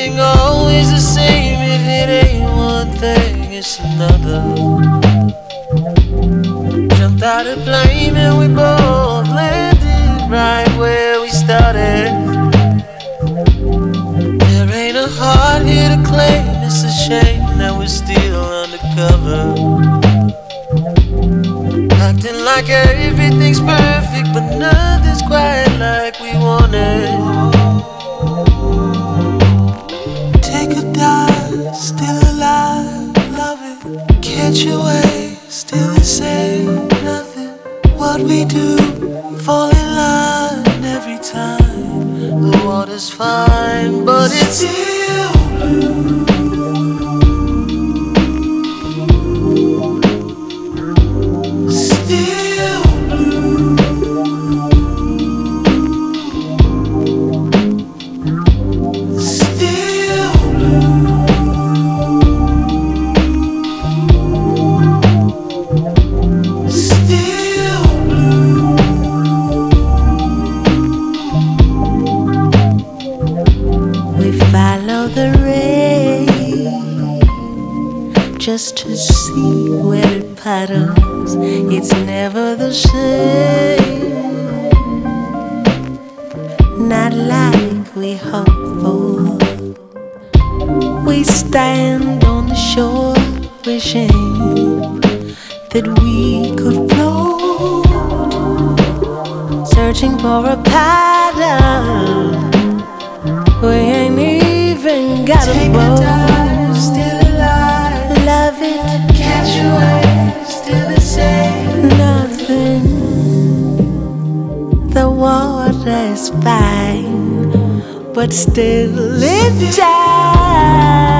everything always the same? If it ain't one thing, it's another. Jumped out of plane and we both landed right where we started. There ain't a heart here to claim. It's a shame that we're still undercover, acting like everything's perfect, but nothing's quite like we wanted. Take a dive, still alive, love it. Catch a wave, still the same, nothing. What we do, fall in line every time. The water's fine, but it's still blue. Just to see where it paddles, it's never the same. Not like we hoped for. We stand on the shore, wishing that we could float, searching for a paddle. We ain't even got a boat. Still alive, love it. Catch a wave, still the same. Nothing. The water's fine, but still it dies.